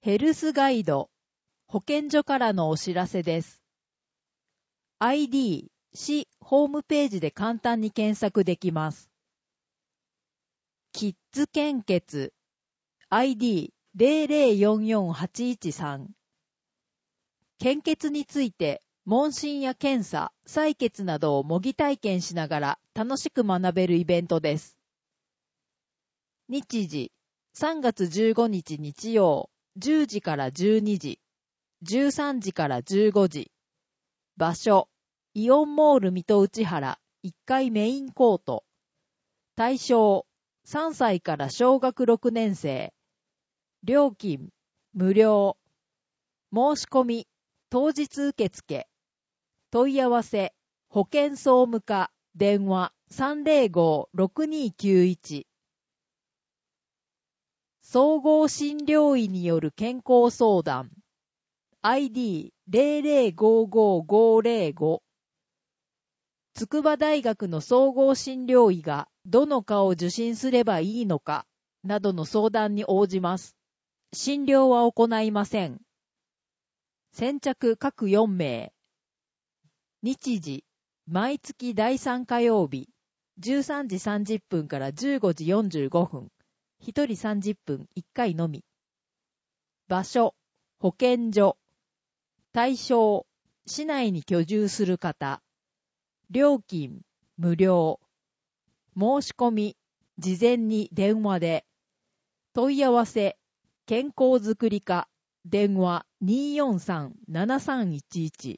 ヘルスガイド、保健所からのお知らせです。ID、市ホームページで簡単に検索できます。キッズ献血、ID00448113。献血について、問診や検査、採血などを模擬体験しながら楽しく学べるイベントです。日時、3月15日日曜、10時から12時、13時から15時。場所、イオンモール水戸内原1階メインコート。対象、3歳から小学6年生。料金、無料。申し込み、当日受付。問い合わせ、保健総務課、電話 305-6291。総合診療医による健康相談。ID00555505。筑波大学の総合診療医がどの科を受診すればいいのか、などの相談に応じます。診療は行いません。先着各4名。日時、毎月第3火曜日、13時30分から15時45分。1人30分1回のみ。場所、保健所。対象、市内に居住する方。料金、無料。申し込み、事前に電話で。問い合わせ、健康づくり課、電話 243-7311。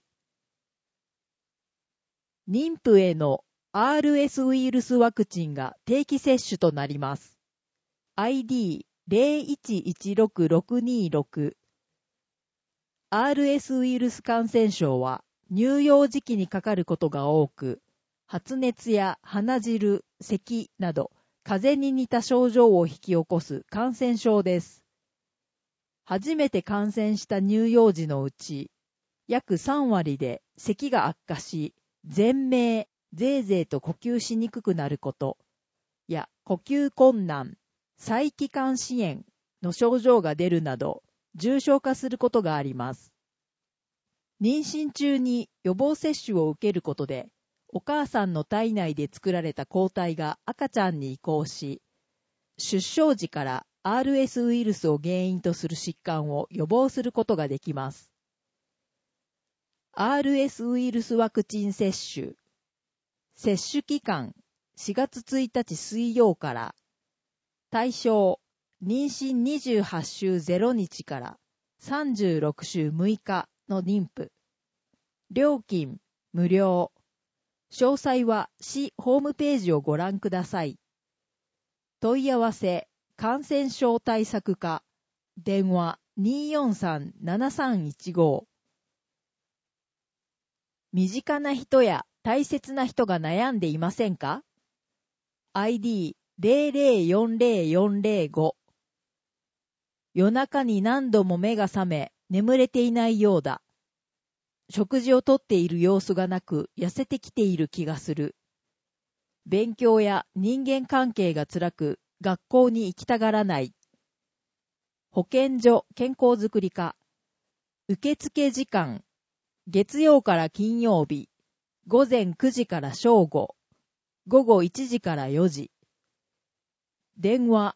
妊婦への RS ウイルスワクチンが定期接種となります。ID01162626。RS ウイルス感染症は乳幼児期にかかることが多く、発熱や鼻汁、咳など風邪に似た症状を引き起こす感染症です。初めて感染した乳幼児のうち、約3割で咳が悪化し、全鳴、ぜいぜいと呼吸しにくくなることや呼吸困難、細気管支炎の症状が出るなど重症化することがあります。妊娠中に予防接種を受けることで、お母さんの体内で作られた抗体が赤ちゃんに移行し、出生時から RS ウイルスを原因とする疾患を予防することができます。RS ウイルスワクチン接種。接種期間、4月1日水曜から。対象、妊娠28週0日から36週6日の妊婦。料金、無料。詳細は市ホームページをご覧ください。問い合わせ、感染症対策課、電話 243-7315。身近な人や大切な人が悩んでいませんか？ ID00400405。夜中に何度も目が覚め、眠れていないようだ。食事をとっている様子がなく、痩せてきている気がする。勉強や人間関係が辛く、学校に行きたがらない。保健所健康づくり課。受付時間。月曜から金曜日。午前9時から正午。午後1時から4時。電話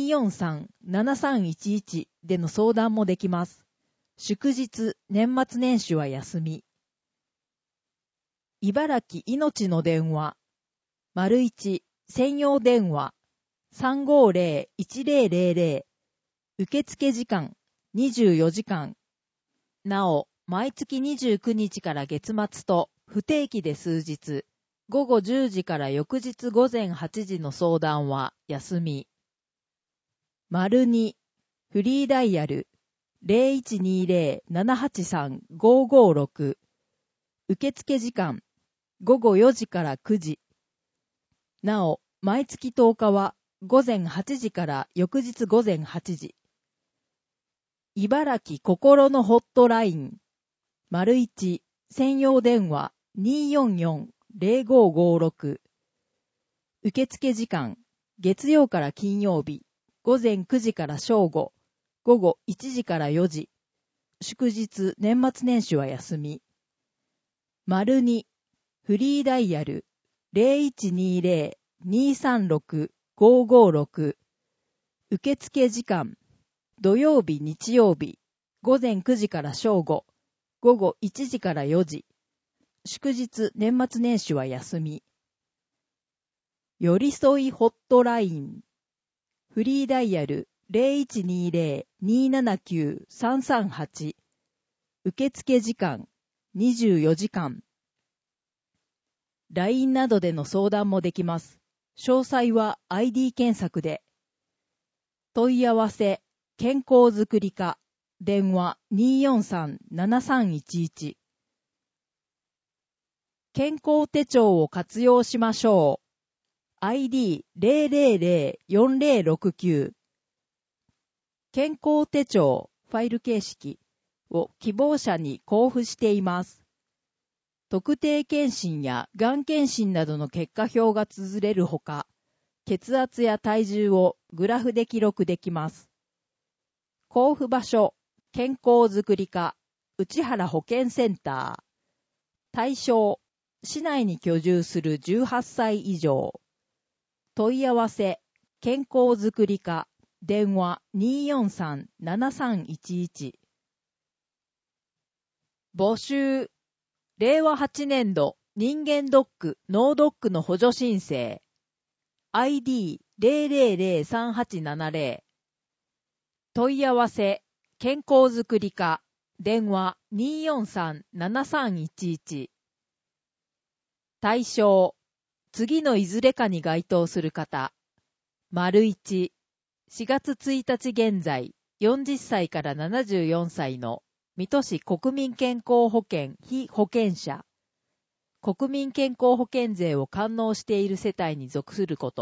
243-7311 での相談もできます。祝日、年末年始は休み。茨城いのちの電話。01専用電話。350-1000。受付時間24時間。なお、毎月29日から月末と不定期で数日、午後10時から翌日午前8時の相談は休み。02フリーダイヤル 0120-783-556。受付時間午後4時から9時。なお、毎月10日は午前8時から翌日午前8時。茨城心のホットライン。01専用電話 244-0556。受付時間月曜から金曜日午前9時から正午、 午後1時から4時。祝日、年末年始は休み。2、フリーダイヤル 0120-236-556。受付時間、土曜日、日曜日、午前9時から正午、午後1時から4時。祝日、年末年始は休み。寄り添いホットライン。フリーダイヤル 0120-279-338。受付時間、24時間。LINE などでの相談もできます。詳細は ID 検索で。問い合わせ、健康づくり課、電話 243-7311。健康手帳を活用しましょう。ID 000-4069。健康手帳、ファイル形式を希望者に交付しています。特定健診やがん検診などの結果表が綴れるほか、血圧や体重をグラフで記録できます。交付場所、健康づくり課、内原保健センター。対象、市内に居住する18歳以上。問い合わせ、健康づくり課、電話 243-7311。募集、令和8年度人間ドック、脳ドックの補助申請。ID 0003870。問い合わせ、健康づくり課、電話 243-7311。対象、次のいずれかに該当する方。1、4月1日現在、40歳から74歳の水戸市国民健康保険被保険者。国民健康保険税を完納している世帯に属すること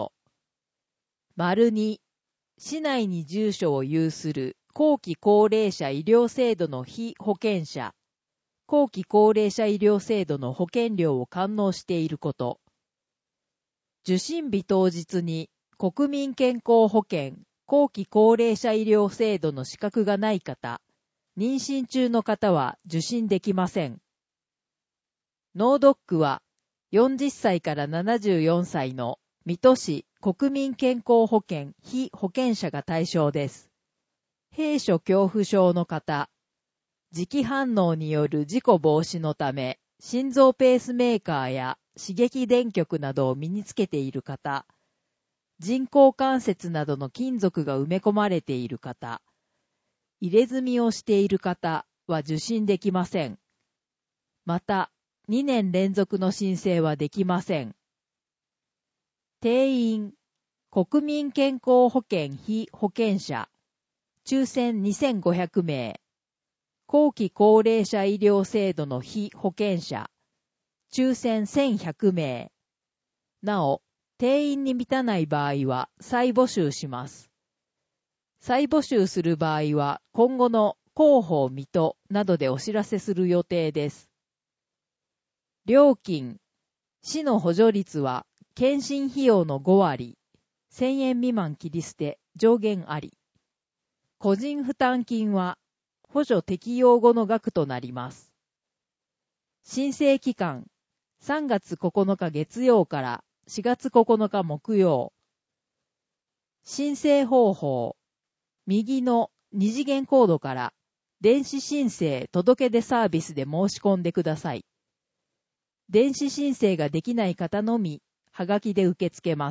。2、市内に住所を有する後期高齢者医療制度の被保険者。後期高齢者医療制度の保険料を完納していること。受診日当日に国民健康保険後期高齢者医療制度の資格がない方、妊娠中の方は受診できません。脳ドックは40歳から74歳の水戸市国民健康保険被保険者が対象です。閉所恐怖症の方、磁気反応による事故防止のため、心臓ペースメーカーや刺激電極などを身につけている方、人工関節などの金属が埋め込まれている方、入れ墨をしている方は受診できません。また、2年連続の申請はできません。定員、国民健康保険被保険者、抽選2500名、後期高齢者医療制度の被保険者、抽選1100名。なお、定員に満たない場合は再募集します。再募集する場合は今後の広報水戸などでお知らせする予定です。料金、市の補助率は検診費用の5割、1000円未満切り捨て、上限あり。個人負担金は補助適用後の額となります。申請期間、3月9日月曜から4月9日木曜。申請方法、右の2次元コードから電子申請届出サービスで申し込んでください。電子申請ができない方のみ、はがきで受け付けます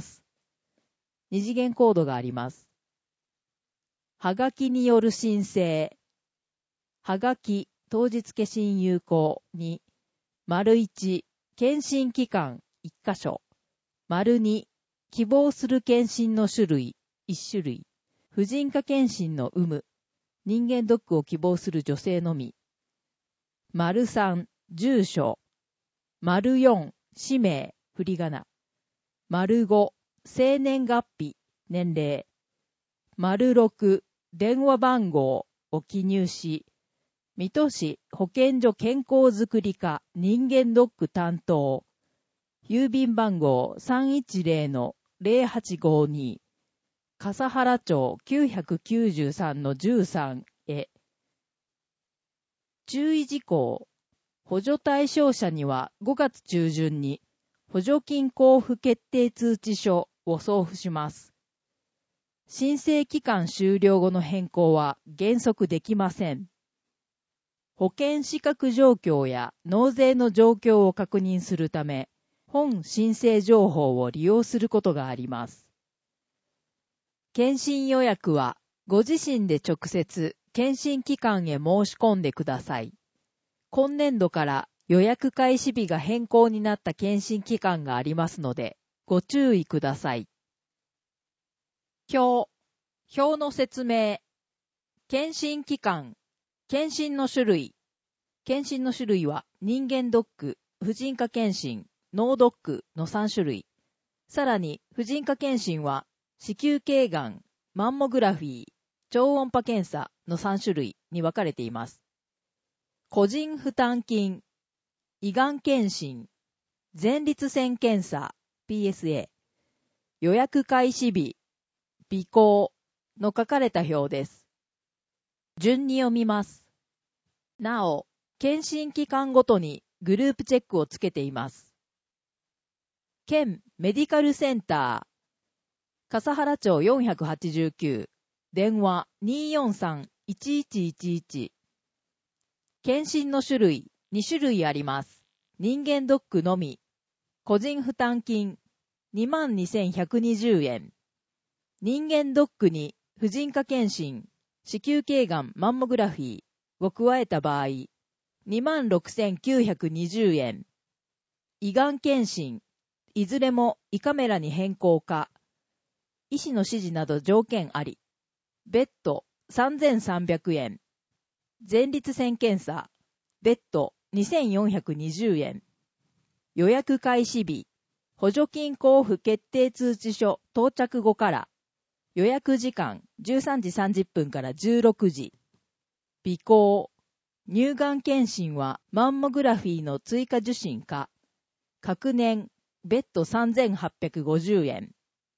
。2次元コードがあります。はがきによる申請。はがき、当日消印有効に、1、検診期間1箇所。2、希望する検診の種類1種類。婦人科検診の有無。人間ドックを希望する女性のみ。3、住所。4、氏名、振り仮名。5、生年月日、年齢。6、電話番号を記入し、水戸市保健所健康づくり課人間ドック担当。郵便番号 310-0852。 笠原町 993-13 へ。注意事項。補助対象者には5月中旬に補助金交付決定通知書を送付します。申請期間終了後の変更は原則できません。保険資格状況や納税の状況を確認するため、本申請情報を利用することがあります。検診予約はご自身で直接検診機関へ申し込んでください。今年度から予約開始日が変更になった検診機関がありますので、ご注意ください。表の説明。検診機関。検診の種類。検診の種類は人間ドック、婦人科検診、脳ドックの3種類。さらに婦人科検診は子宮頸がん、マンモグラフィー、超音波検査の3種類に分かれています。個人負担金、胃がん検診、前立腺検査、PSA、予約開始日、備考の書かれた表です。順に読みます。なお、検診機関ごとにグループチェックをつけています。県メディカルセンター、笠原町489、電話 243-1111。検診の種類、2種類あります。人間ドックのみ。個人負担金、22,120円。人間ドックに婦人科検診、子宮頸がんマンモグラフィーを加えた場合、26,920円。胃がん検診、いずれも胃カメラに変更か。医師の指示など条件あり。別途3,300円。前立腺検査、別途2,420円。予約開始日、補助金交付決定通知書到着後から、予約時間13時30分から16時。備考、乳がん検診はマンモグラフィーの追加受診か、各年、別途3,850円。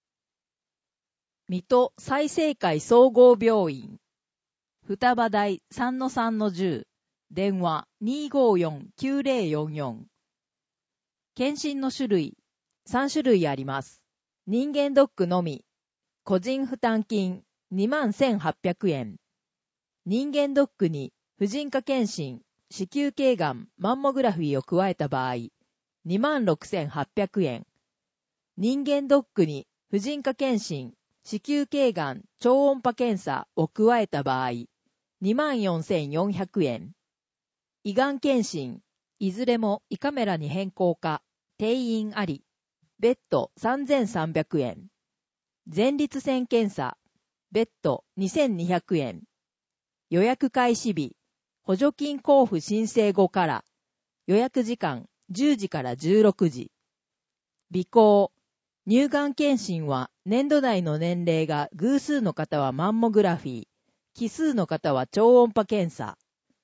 水戸済生会総合病院。双葉台 3-3-10、電話 254-9044。検診の種類、3種類あります。人間ドックのみ、個人負担金 21,800 円。人間ドックに婦人科検診、子宮頸がんマンモグラフィーを加えた場合、26,800 円。人間ドックに婦人科検診、子宮頸がん超音波検査を加えた場合、24,400 円。胃がん検診、いずれも胃カメラに変更か、定員あり。別途3,300円。前立腺検査、別途2,200円。予約開始日、補助金交付申請後から、予約時間10時から16時。備考、乳がん検診は年度内の年齢が偶数の方はマンモグラフィー、奇数の方は超音波検査。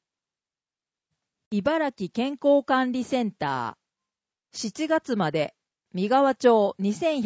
茨城健康管理センター。7月まで、三川町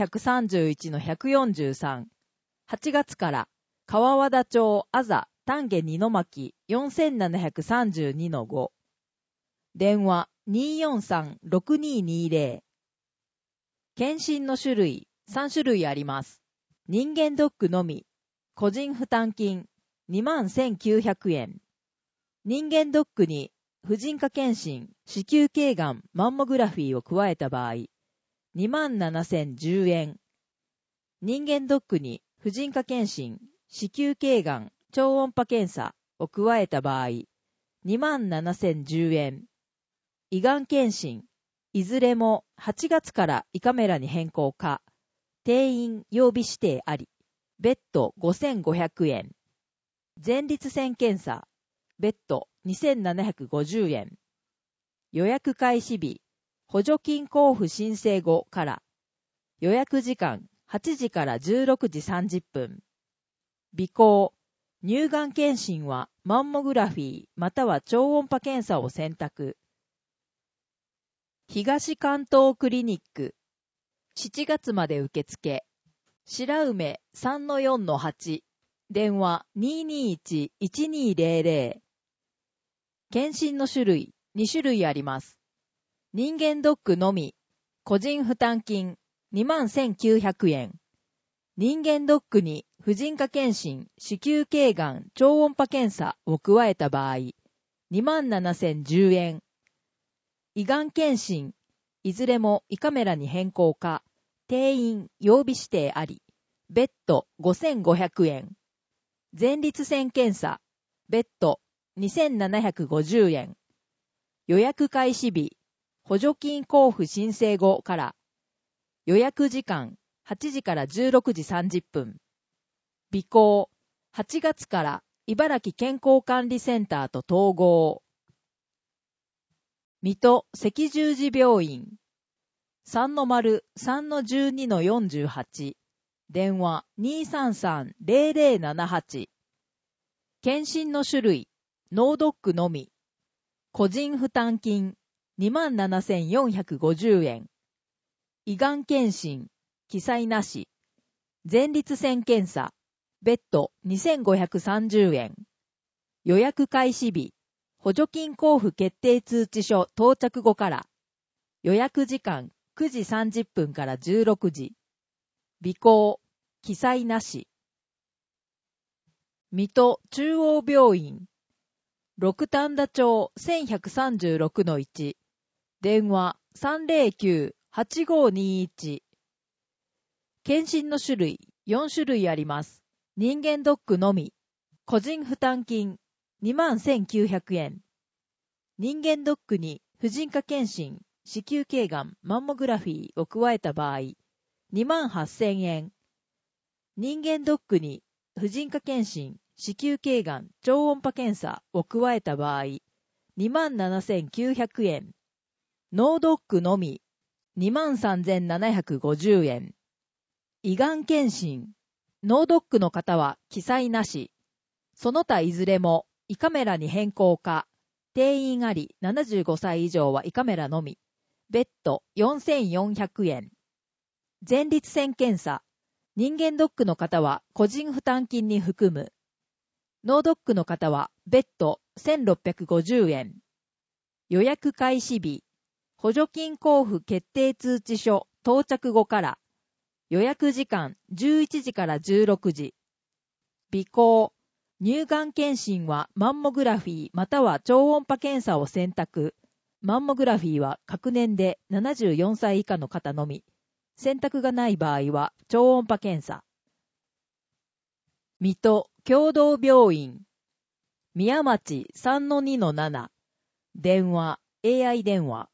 2131-143。8月から、川和田町あざ丹下二の巻 4732-5。電話 243-6220。検診の種類、3種類あります。人間ドックのみ、個人負担金、21,900円。人間ドックに、婦人科検診、子宮頸がんマンモグラフィーを加えた場合、27,010円。人間ドックに、婦人科検診、子宮頸がん超音波検査を加えた場合、27,010円。胃がん検診、いずれも8月から胃カメラに変更か、定員曜日指定あり、別途 5,500 円。前立腺検査、別途 2,750 円。予約開始日、補助金交付申請後から、予約時間8時から16時30分。備考、乳がん検診はマンモグラフィーまたは超音波検査を選択。東関東クリニック、7月まで受付。 白梅 3-4-8 電話 221-1200 検診の種類2種類あります。人間ドックのみ個人負担金21,900円。人間ドックに婦人科検診、子宮頸がん、超音波検査を加えた場合、27,010円。胃がん検診、いずれも胃カメラに変更か、定員、曜日指定あり、別途5,500円。前立腺検査、別途2,750円。予約開始日、補助金交付申請後から、予約時間8時から16時30分。備考、8月から茨城健康管理センターと統合。水戸赤十字病院 3-0-3-12-48 電話 233-0078 検診の種類脳ドックのみ個人負担金27,450円胃がん検診記載なし前立腺検査別途2,530円予約開始日補助金交付決定通知書到着後から予約時間9時30分から16時備考記載なし水戸中央病院六反田町 1136-1 電話 309-8521 検診の種類4種類あります。人間ドックのみ個人負担金21,900円。人間ドックに婦人科検診、子宮頸がん、マンモグラフィーを加えた場合、28,000円。人間ドックに婦人科検診、子宮頸がん、超音波検査を加えた場合、27,900円。脳ドックのみ、23,750円。胃がん検診、脳ドックの方は記載なし。その他いずれも、胃カメラに変更か、定員あり75歳以上は胃カメラのみ、別途4,400円。前立腺検査、人間ドックの方は個人負担金に含む。脳ドックの方は別途1,650円。予約開始日、補助金交付決定通知書到着後から、予約時間11時から16時。備考、乳がん検診はマンモグラフィーまたは超音波検査を選択。マンモグラフィーは各年で74歳以下の方のみ。選択がない場合は超音波検査。水戸共同病院宮町 3-2-7 電話 AI 電話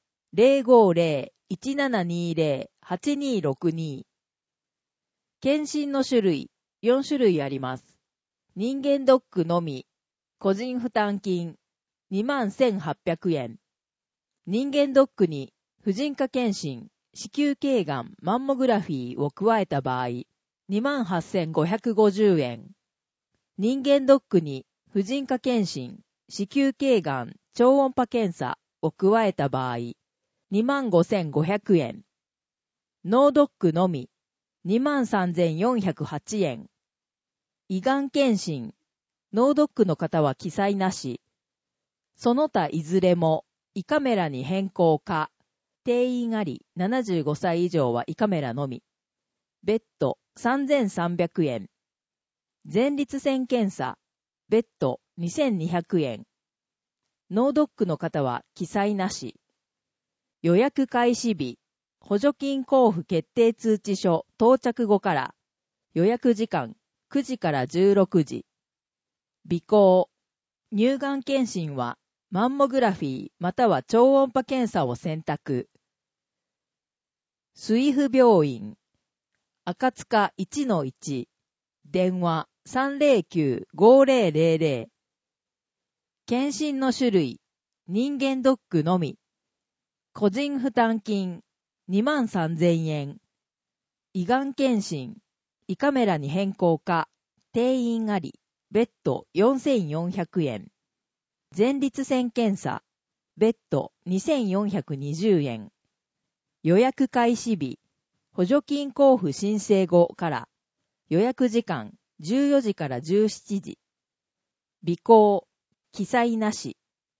050-1720-8262 検診の種類4種類あります。人間ドックのみ、個人負担金21,800円。人間ドックに婦人科検診、子宮頸がん、マンモグラフィーを加えた場合、28,550円。人間ドックに婦人科検診、子宮頸がん、超音波検査を加えた場合、25,500円。脳ドックのみ、23,408円。胃がん検診、脳ドックの方は記載なし。その他いずれも胃カメラに変更か、定員あり75歳以上は胃カメラのみ。別途3,300円。前立腺検査、別途2,200円。脳ドックの方は記載なし。予約開始日、補助金交付決定通知書到着後から、予約時間9時から16時。備考、乳がん検診はマンモグラフィーまたは超音波検査を選択。水府病院赤塚 1-1 電話 309-5000 検診の種類人間ドックのみ個人負担金23,000円胃がん検診胃カメラに変更か定員あり別途4,400円前立腺検査別途2,420円予約開始日補助金交付申請後から予約時間14時から17時。備考、記載なし。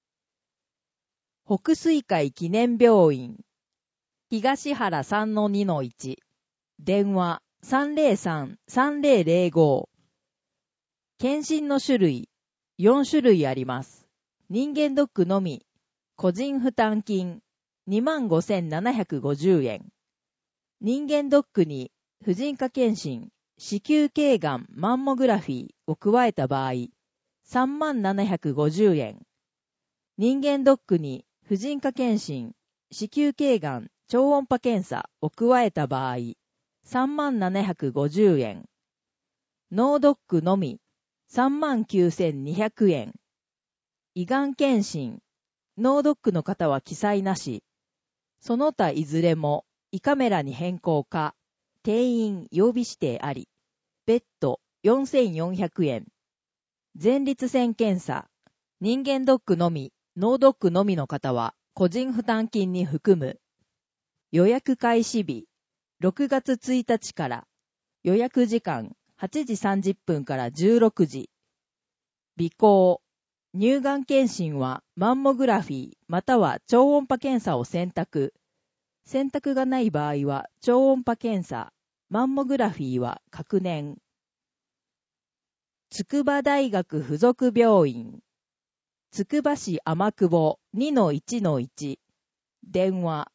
北水会記念病院、東原 3-2-1、電話 303-3005。検診の種類、4種類あります。人間ドックのみ、個人負担金、25,750円。人間ドックに、婦人科検診、子宮頸がんマンモグラフィーを加えた場合、3750円。人間ドックに、婦人科検診、子宮頸がん超音波検査を加えた場合、3750円。脳ドックのみ、39,200円。胃がん検診、脳ドックの方は記載なし。その他いずれも胃カメラに変更か、定員曜日指定あり。別途4,400円。前立腺検査、人間ドックのみ、脳ドックのみの方は個人負担金に含む。予約開始日、6月1日から。予約時間8時30分から16時。備考、乳がん検診はマンモグラフィーまたは超音波検査を選択。選択がない場合は超音波検査、マンモグラフィーは確認。筑波大学附属病院、つくば市天久保 2-1-1、電話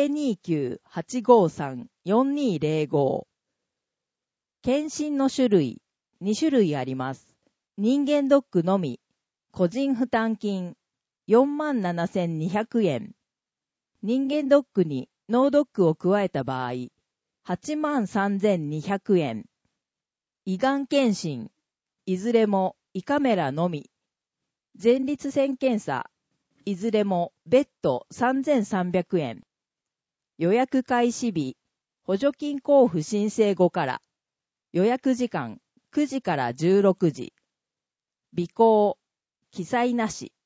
029-853-4205。検診の種類、2種類あります。人間ドックのみ、個人負担金、47,200円。人間ドックに脳ドックを加えた場合、83,200円。胃がん検診、いずれも胃カメラのみ。前立腺検査、いずれも別途3,300円。予約開始日、補助金交付申請後から。予約時間9時から16時。備考、記載なし。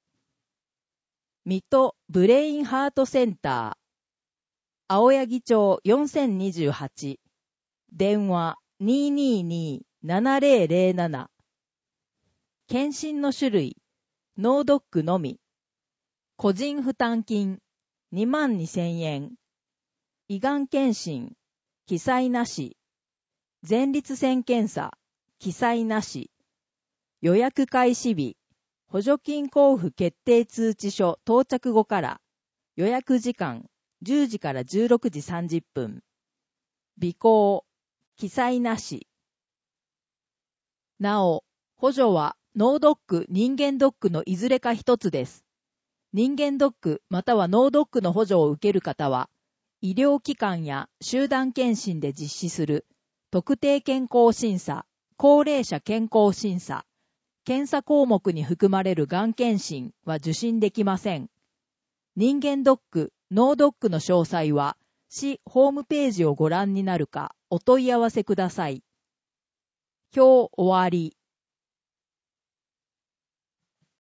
水戸ブレインハートセンター、青柳町4028、電話 222-7007。検診の種類、脳ドックのみ。個人負担金、22,000円。胃がん検診、記載なし。前立腺検査、記載なし。予約開始日、補助金交付決定通知書到着後から。予約時間10時から16時30分。備考、記載なし。なお、補助は脳ドック、人間ドックのいずれか一つです。人間ドックまたは脳ドックの補助を受ける方は、医療機関や集団検診で実施する特定健康審査、高齢者健康審査、検査項目に含まれるがん検診は受診できません。人間ドック、脳ドックの詳細は、市ホームページをご覧になるかお問い合わせください。表終わり。